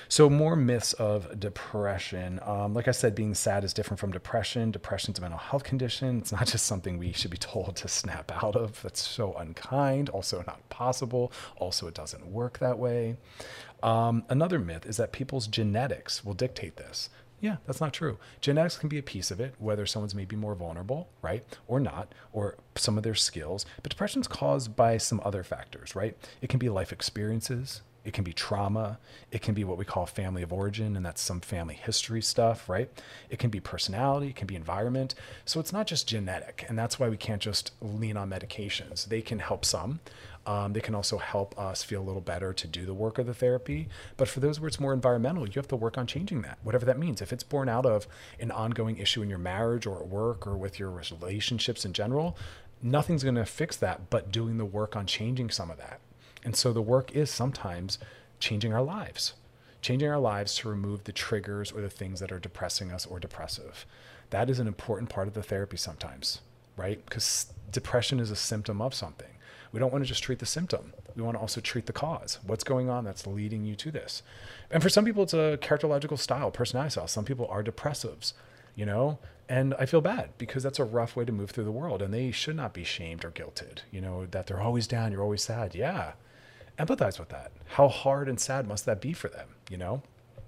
So more myths of depression. Um, like I said, being sad is different from depression. Depression's a mental health condition. It's not just something we should be told to snap out of. That's so unkind. Also not possible. Also, it doesn't work that way. Um, another myth is that people's genetics will dictate this. Yeah, that's not true. Genetics can be a piece of it, whether someone's maybe more vulnerable, right, or not, or some of their skills. But depression's caused by some other factors, right? It can be life experiences. It can be trauma. It can be what we call family of origin, and that's some family history stuff, right? It can be personality. It can be environment. So it's not just genetic, and that's why we can't just lean on medications. They can help some. Um, they can also help us feel a little better to do the work of the therapy. But for those where it's more environmental, you have to work on changing that, whatever that means. If it's born out of an ongoing issue in your marriage or at work or with your relationships in general, nothing's going to fix that but doing the work on changing some of that. And so the work is sometimes changing our lives, changing our lives to remove the triggers or the things that are depressing us or depressive. That is an important part of the therapy sometimes, right? Because depression is a symptom of something. We don't want to just treat the symptom. We want to also treat the cause. What's going on that's leading you to this? And for some people, it's a characterological style, personality style. Some people are depressives, you know, and I feel bad because that's a rough way to move through the world. And they should not be shamed or guilted, you know, that they're always down, you're always sad. Yeah. Empathize with that. How hard and sad must that be for them, you know?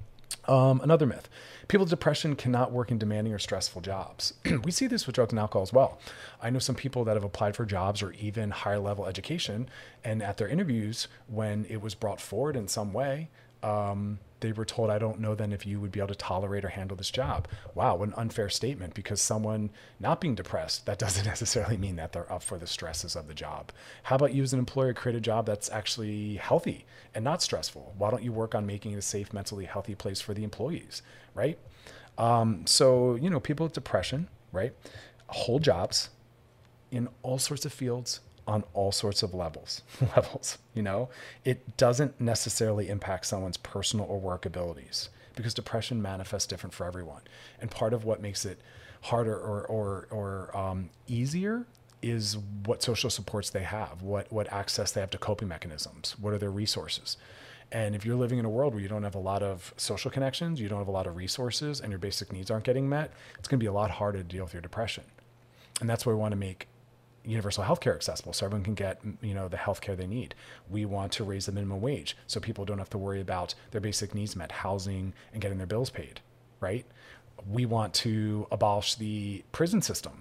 Um, another myth, people with depression cannot work in demanding or stressful jobs. We see this with drugs and alcohol as well. I know some people that have applied for jobs or even higher level education, and at their interviews, when it was brought forward in some way, um, they were told, I don't know then if you would be able to tolerate or handle this job. Wow, what an unfair statement, because someone not being depressed, that doesn't necessarily mean that they're up for the stresses of the job. How about you as an employer create a job that's actually healthy and not stressful? Why don't you work on making it a safe, mentally healthy place for the employees, right? Um, so, you know, people with depression, right, hold jobs in all sorts of fields, on all sorts of levels, levels, you know, it doesn't necessarily impact someone's personal or work abilities because depression manifests different for everyone. And part of what makes it harder or, or, or um, easier is what social supports they have, what, what access they have to coping mechanisms, what are their resources. And if you're living in a world where you don't have a lot of social connections, you don't have a lot of resources, and your basic needs aren't getting met, it's going to be a lot harder to deal with your depression. And that's why we want to make universal healthcare accessible so everyone can get, you know, the healthcare they need. We want to raise the minimum wage so people don't have to worry about their basic needs met, housing and getting their bills paid, right? We want to abolish the prison system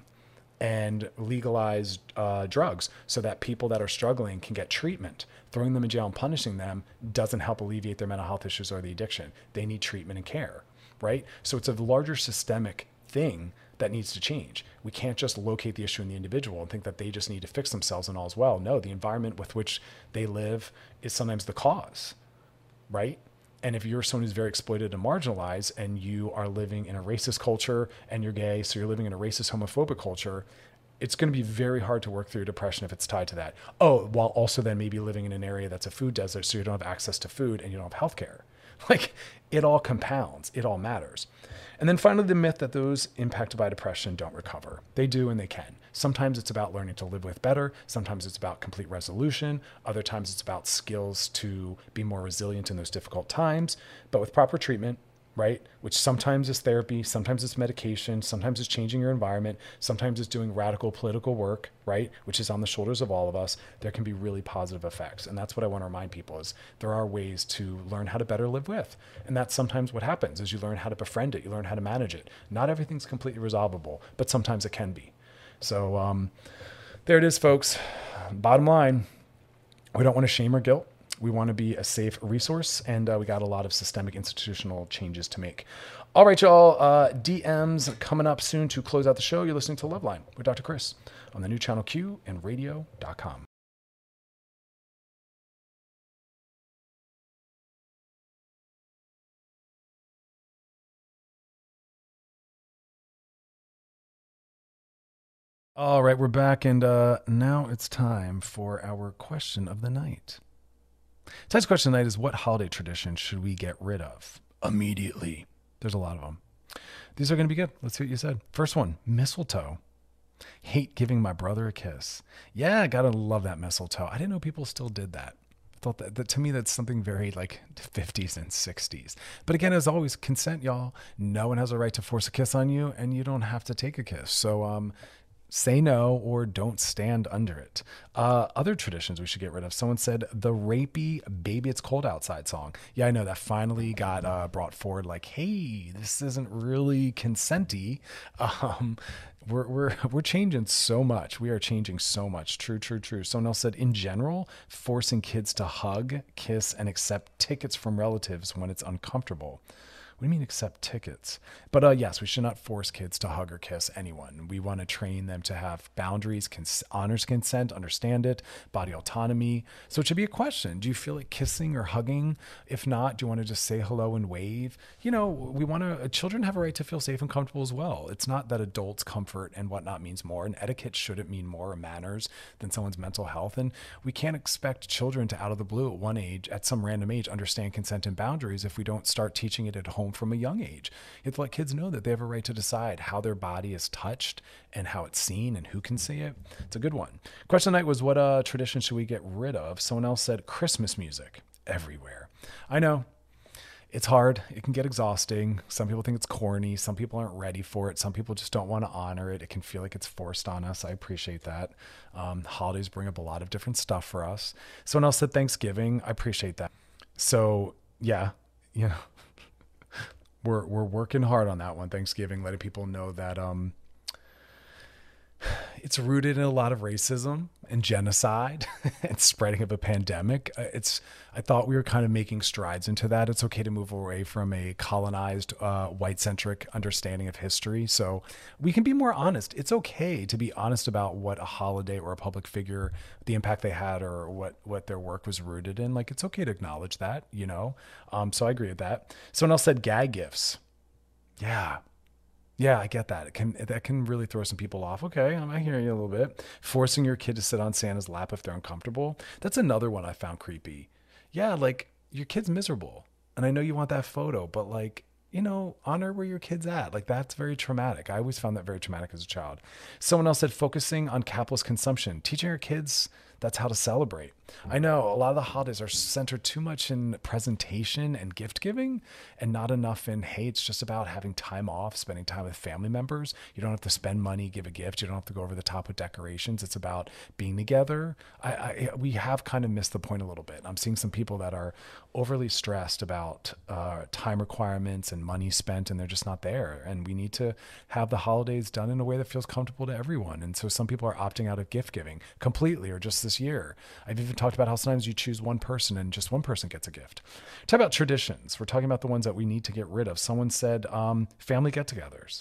and legalize uh, drugs so that people that are struggling can get treatment. Throwing them in jail and punishing them doesn't help alleviate their mental health issues or the addiction. They need treatment and care, right? So it's a larger systemic thing that needs to change. We can't just locate the issue in the individual and think that they just need to fix themselves and all's well. No, the environment with which they live is sometimes the cause, right? And if you're someone who's very exploited and marginalized and you are living in a racist culture and you're gay, so you're living in a racist, homophobic culture, it's going to be very hard to work through depression if it's tied to that. Oh, while also then maybe living in an area that's a food desert, so you don't have access to food and you don't have healthcare. Like, it all compounds, it all matters. And then finally, the myth that those impacted by depression don't recover. They do, and they can. Sometimes it's about learning to live with better. Sometimes it's about complete resolution. Other times it's about skills to be more resilient in those difficult times. But with proper treatment, right, which sometimes is therapy, sometimes it's medication, sometimes it's changing your environment, sometimes it's doing radical political work, right, which is on the shoulders of all of us, there can be really positive effects. And that's what I want to remind people is there are ways to learn how to better live with. And that's sometimes what happens is you learn how to befriend it, you learn how to manage it. Not everything's completely resolvable, but sometimes it can be. So um, there it is, folks. Bottom line, we don't want to shame or guilt. We want to be a safe resource, and uh, we got a lot of systemic institutional changes to make. All right, y'all. Uh, D Ms coming up soon to close out the show. You're listening to Loveline with Doctor Chris on the new channel Q and radio dot com. All right, we're back, and uh, now it's time for our question of the night. Tonight's question tonight is, what holiday tradition should we get rid of immediately? There's a lot of them. These are going to be good. Let's see what you said. First one, mistletoe. Hate giving my brother a kiss. Yeah, gotta love that mistletoe. I didn't know people still did that. thought that, that to me, that's something very like fifties and sixties. But again, as always, consent, y'all. No one has a right to force a kiss on you, and you don't have to take a kiss. So, um, say no or don't stand under it. Uh, other traditions we should get rid of. Someone said the rapey "Baby It's Cold Outside" song. Yeah, I know that finally got uh, brought forward. Like, hey, this isn't really consenty. Um, we're we're we're changing so much. We are changing so much. True, true, true. Someone else said, in general, forcing kids to hug, kiss, and accept tickets from relatives when it's uncomfortable. What do you mean accept tickets? But uh, yes, we should not force kids to hug or kiss anyone. We want to train them to have boundaries, cons- honors consent, understand it, body autonomy. So it should be a question. Do you feel like kissing or hugging? If not, do you want to just say hello and wave? You know, we want to, children have a right to feel safe and comfortable as well. It's not that adults' comfort and whatnot means more, and etiquette shouldn't mean more, or manners, than someone's mental health. And we can't expect children to, out of the blue at one age, at some random age, understand consent and boundaries if we don't start teaching it at home from a young age. You have to let kids know that they have a right to decide how their body is touched and how it's seen and who can see it. It's a good one. Question tonight was, what uh, tradition should we get rid of? Someone else said Christmas music everywhere. I know it's hard. It can get exhausting. Some people think it's corny. Some people aren't ready for it. Some people just don't want to honor it. It can feel like it's forced on us. I appreciate that. Um, holidays bring up a lot of different stuff for us. Someone else said Thanksgiving. I appreciate that. So yeah, you know, We're we're working hard on that one. Thanksgiving, letting people know that um, it's rooted in a lot of racism and genocide and spreading of a pandemic. It's I thought we were kind of making strides into that. It's okay to move away from a colonized, uh, white-centric understanding of history. So we can be more honest. It's okay to be honest about what a holiday or a public figure, the impact they had, or what, what their work was rooted in. Like, it's okay to acknowledge that, you know? Um, so I agree with that. Someone else said gag gifts. Yeah. Yeah, I get that. It can that can really throw some people off. Okay, I hear you a little bit. Forcing your kid to sit on Santa's lap if they're uncomfortable. That's another one I found creepy. Yeah, like, your kid's miserable, and I know you want that photo, but like, you know, honor where your kid's at. Like, that's very traumatic. I always found that very traumatic as a child. Someone else said focusing on capitalist consumption, teaching our kids that's how to celebrate. I know a lot of the holidays are centered too much in presentation and gift giving, and not enough in, hey, it's just about having time off, spending time with family members. You don't have to spend money, give a gift. You don't have to go over the top with decorations. It's about being together. I, I we have kind of missed the point a little bit. I'm seeing some people that are overly stressed about uh, time requirements and money spent, and they're just not there. And we need to have the holidays done in a way that feels comfortable to everyone. And so some people are opting out of gift giving completely, or just this year. I've even talked about how sometimes you choose one person and just one person gets a gift. Talk about traditions. We're talking about the ones that we need to get rid of. Someone said um, family get-togethers.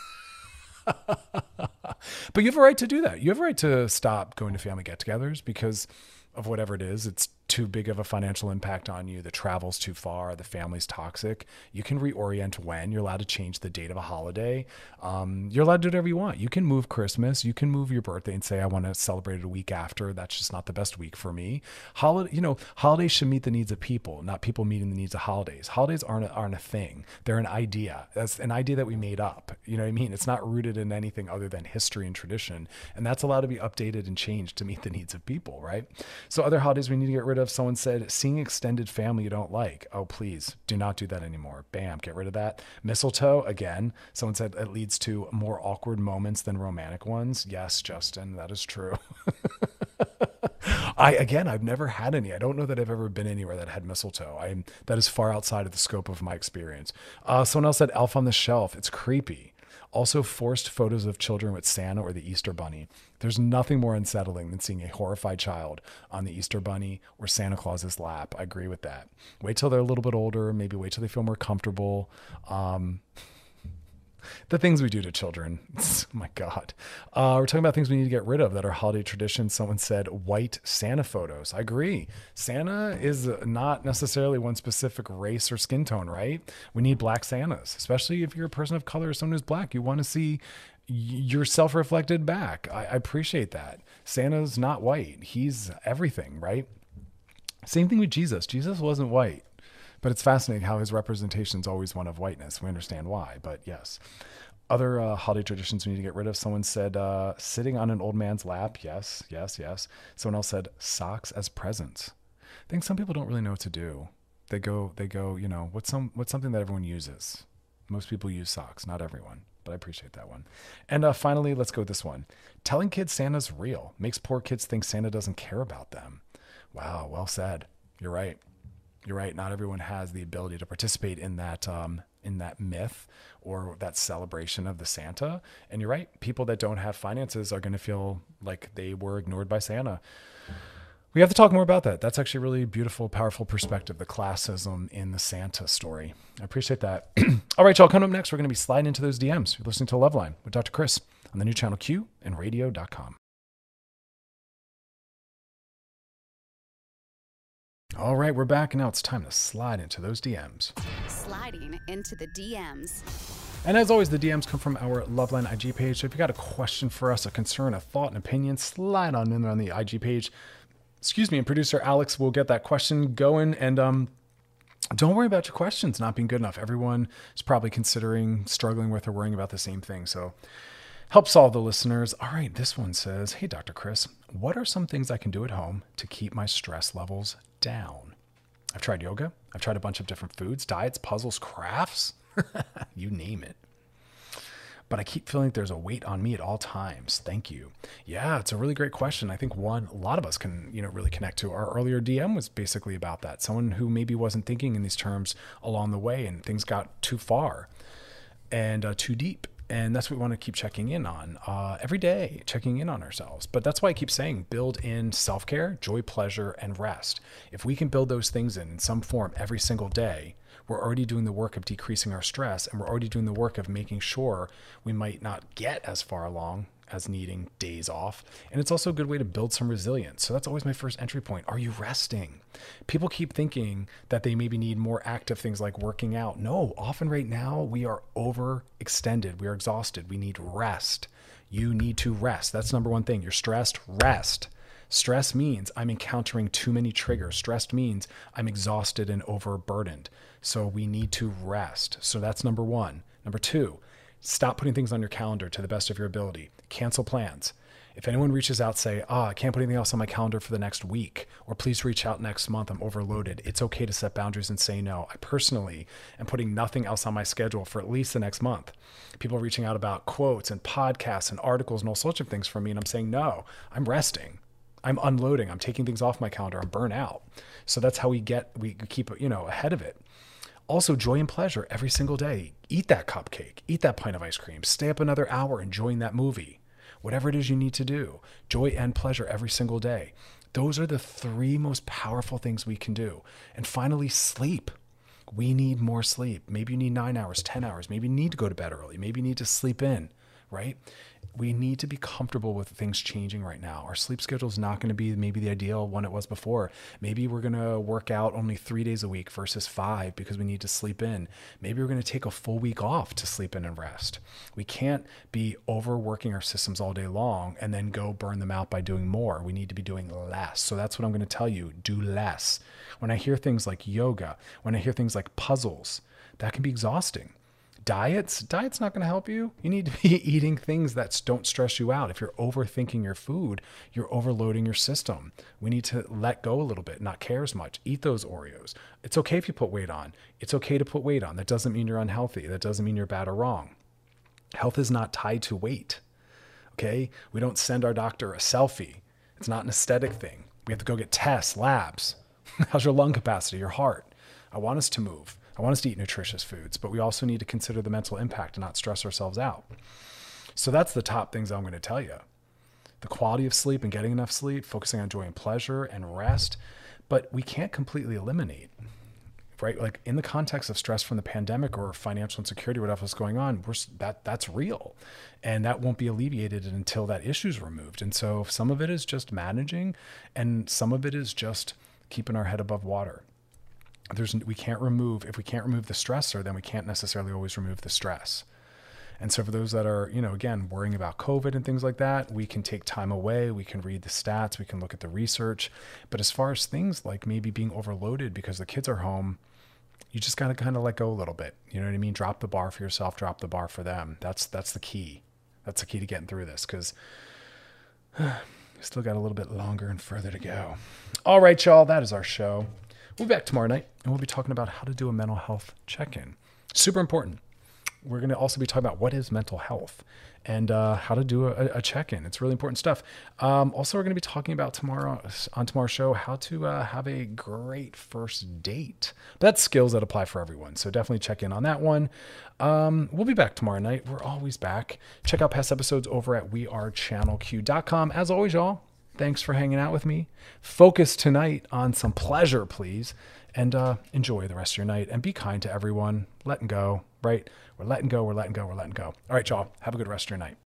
But you have a right to do that. You have a right to stop going to family get-togethers because of whatever it is. It's too big of a financial impact on you. The travel's too far. The family's toxic. You can reorient when. You're allowed to change the date of a holiday. Um, you're allowed to do whatever you want. You can move Christmas. You can move your birthday and say, I want to celebrate it a week after. That's just not the best week for me. Holiday, you know, holidays should meet the needs of people, not people meeting the needs of holidays. Holidays aren't a, aren't a thing. They're an idea. That's an idea that we made up. You know what I mean? It's not rooted in anything other than history and tradition. And that's allowed to be updated and changed to meet the needs of people, right? So other holidays we need to get rid of. Someone said, seeing extended family you don't like. Oh, please do not do that anymore. Bam, get rid of that. Mistletoe, again, someone said it leads to more awkward moments than romantic ones. Yes, Justin, that is true. I, again, I've never had any. I don't know that I've ever been anywhere that had mistletoe. I'm, that is far outside of the scope of my experience. Uh, someone else said Elf on the Shelf. It's creepy. Also, forced photos of children with Santa or the Easter Bunny. There's nothing more unsettling than seeing a horrified child on the Easter Bunny or Santa Claus's lap. I agree with that. Wait till they're a little bit older. Maybe wait till they feel more comfortable. Um, the things we do to children. Oh my God. Uh, we're talking about things we need to get rid of that are holiday traditions. Someone said white Santa photos. I agree. Santa is not necessarily one specific race or skin tone, right? We need black Santas, especially if you're a person of color or someone who's black. You want to see yourself reflected back. I, I appreciate that. Santa's not white. He's everything, right? Same thing with Jesus. Jesus wasn't white. But it's fascinating how his representation is always one of whiteness. We understand why, but yes. Other uh, holiday traditions we need to get rid of. Someone said uh, sitting on an old man's lap. Yes, yes, yes. Someone else said socks as presents. I think some people don't really know what to do. They go, they go, you know, what's some, what's something that everyone uses? Most people use socks, not everyone, but I appreciate that one. And uh, finally, let's go with this one. Telling kids Santa's real makes poor kids think Santa doesn't care about them. Wow, well said. You're right. You're right. Not everyone has the ability to participate in that, um, in that myth or that celebration of the Santa. And you're right. People that don't have finances are going to feel like they were ignored by Santa. We have to talk more about that. That's actually a really beautiful, powerful perspective, the classism in the Santa story. I appreciate that. All right, y'all, coming up next, we're going to be sliding into those D Ms. You're listening to Loveline with Doctor Chris on the new channel Q and radio dot com. All right, we're back, and now it's time to slide into those D Ms. Sliding into the D Ms. And as always, the D Ms come from our Loveline I G page. So if you got a question for us, a concern, a thought, an opinion, slide on in there on the I G page. Excuse me, and producer Alex will get that question going. And um, don't worry about your questions not being good enough. Everyone is probably considering, struggling with, or worrying about the same thing. So help solve the listeners. All right, this one says, hey, Doctor Chris, what are some things I can do at home to keep my stress levels down? I've tried yoga. I've tried a bunch of different foods, diets, puzzles, crafts, you name it. But I keep feeling like there's a weight on me at all times. Thank you. Yeah, it's a really great question. I think one, a lot of us can, you know, really connect to. Our earlier D M was basically about that. Someone who maybe wasn't thinking in these terms along the way and things got too far and uh, too deep. And that's what we want to keep checking in on uh, every day, checking in on ourselves. But that's why I keep saying build in self-care, joy, pleasure, and rest. If we can build those things in, in some form every single day, we're already doing the work of decreasing our stress, and we're already doing the work of making sure we might not get as far along as needing days off. And it's also a good way to build some resilience. So that's always my first entry point. Are you resting? People keep thinking that they maybe need more active things like working out. No, often right now we are overextended. We are exhausted. We need rest. You need to rest. That's number one thing. You're stressed, rest. Stress means I'm encountering too many triggers. Stress means I'm exhausted and overburdened. So we need to rest. So that's number one. Number two, stop putting things on your calendar to the best of your ability. Cancel plans. If anyone reaches out, say, oh, I can't put anything else on my calendar for the next week, or please reach out next month, I'm overloaded. It's okay to set boundaries and say no. I personally am putting nothing else on my schedule for at least the next month. People are reaching out about quotes and podcasts and articles and all sorts of things from me, and I'm saying, no, I'm resting. I'm unloading. I'm taking things off my calendar. I'm burnt out. So that's how we get, we keep, you know, ahead of it. Also, joy and pleasure every single day. Eat that cupcake, eat that pint of ice cream, stay up another hour enjoying that movie. Whatever it is you need to do, joy and pleasure every single day. Those are the three most powerful things we can do. And finally, sleep. We need more sleep. Maybe you need nine hours, ten hours. Maybe you need to go to bed early. Maybe you need to sleep in, right? We need to be comfortable with things changing right now. Our sleep schedule is not going to be maybe the ideal one it was before. Maybe we're going to work out only three days a week versus five because we need to sleep in. Maybe we're going to take a full week off to sleep in and rest. We can't be overworking our systems all day long and then go burn them out by doing more. We need to be doing less. So that's what I'm going to tell you. Do less. When I hear things like yoga, when I hear things like puzzles, that can be exhausting. Diets, diet's not going to help you. You need to be eating things that don't stress you out. If you're overthinking your food, you're overloading your system. We need to let go a little bit, not care as much. Eat those Oreos. It's okay if you put weight on. It's okay to put weight on. That doesn't mean you're unhealthy. That doesn't mean you're bad or wrong. Health is not tied to weight. Okay? We don't send our doctor a selfie. It's not an aesthetic thing. We have to go get tests, labs. How's your lung capacity, your heart? I want us to move. I want us to eat nutritious foods, but we also need to consider the mental impact and not stress ourselves out. So that's the top things I'm going to tell you. The quality of sleep and getting enough sleep, focusing on joy and pleasure and rest, but we can't completely eliminate, right? Like in the context of stress from the pandemic or financial insecurity, whatever is going on, we're, that that's real. And that won't be alleviated until that issue is removed. And so some of it is just managing and some of it is just keeping our head above water. There's, we can't remove, if we can't remove the stressor, then we can't necessarily always remove the stress. And so for those that are, you know, again, worrying about COVID and things like that, we can take time away. We can read the stats. We can look at the research. But as far as things like maybe being overloaded because the kids are home, you just got to kind of let go a little bit. You know what I mean? Drop the bar for yourself, drop the bar for them. That's, that's the key. That's the key to getting through this. Because Still got a little bit longer and further to go. All right, y'all, that is our show. We'll be back tomorrow night, and we'll be talking about how to do a mental health check-in. Super important. We're going to also be talking about what is mental health and uh, how to do a, a check-in. It's really important stuff. Um, also, we're going to be talking about tomorrow on tomorrow's show how to uh, have a great first date. But that's skills that apply for everyone. So definitely check in on that one. Um, we'll be back tomorrow night. We're always back. Check out past episodes over at we are channel q dot com. As always, y'all, thanks for hanging out with me. Focus tonight on some pleasure, please. And uh, enjoy the rest of your night. And be kind to everyone. Letting go, right? We're letting go, we're letting go, we're letting go. All right, y'all. Have a good rest of your night.